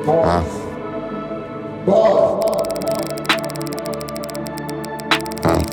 Huh? Huh?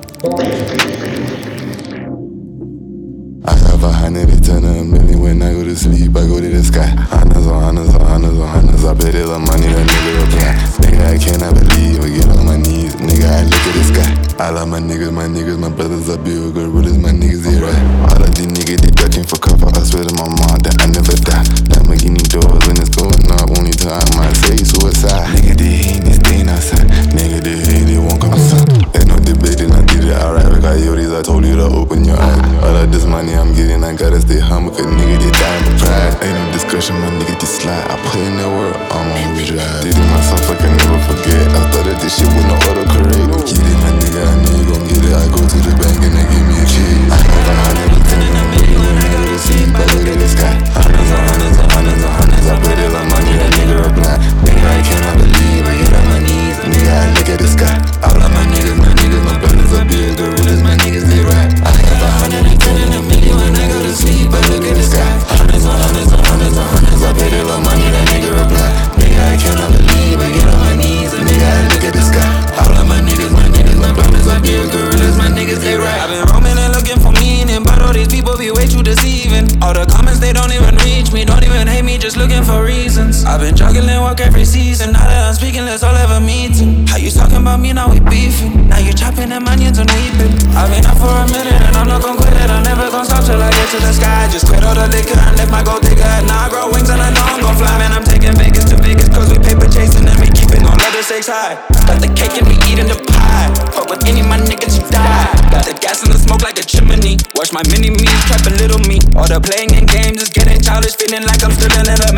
I have 100 and 10 a million when I go to sleep, I go to the sky. Hundreds on hundreds on hundreds on hundreds. I bet it the money that nigga reply. Nigga, I cannot believe I get on my knees. Nigga, I look at the sky. I love my niggas, my brothers are big gorillas, my niggas here right. All of these niggas, they ducking for cover. I swear to my mom that I never die. Lamborghini doors when it's going up, only time I might say suicide. Nigga, they hate me staying outside. Nigga, they hate, they won't come inside. Ain't no debating, I did it alright. With coyotes, I told you to open your eyes. All of this money I'm getting, I gotta stay humble, cause nigga, they dying for pride. Ain't no discussion, my nigga, this slide. I put in that work, I'm on overdrive. Did it myself, I can never forget. I started this shit with no autocorrect. Get it, my nigga, I know you gon' get it. I go to the bank and they give me a check. I never had everything in a million when I go to sleep, I look at the sky. Hundreds on hundreds on hundreds on hundreds. I put it on money, that nigga reply. Nigga, I cannot believe I get on my knees. Nigga, I look at the sky. All of my niggas, my brothers are big gorillas, my niggas, they right. I have 110 in a million when I go to sleep, I look at the sky. Hundreds on hundreds on hundreds on hundreds. I put it on money, that nigga reply. Nigga, I cannot believe I get on my knees. Nigga, I look at the sky. All of my niggas, my brothers are big gorillas, my niggas, they right. I've been roaming and looking for meaning, but all these people be way too deceiving. All the comments, they don't even reach me, don't even hate me, just looking for reasons. I've been juggling work every season, now that I'm speaking, let's all have a meeting. How you talking about me, now we beefing. Now you chopping them onions and weeping. I've been up for a minute and I'm not gon' quit it. I'm never gon' stop till I get to the sky. Just quit all the liquor and left my gold digger. Now I grow wings and I know I'm gon' fly. Man, I'm taking Vegas to Vegas, cause we paper chasing and we keeping on leather stakes high. Got the cake and we eating the pie. Fuck with any of my niggas, you die. Got the gas and the smoke like a chimney. Watch my mini-me's trapping little me. All the playing in games is getting childish, feeling like I'm still in elementary.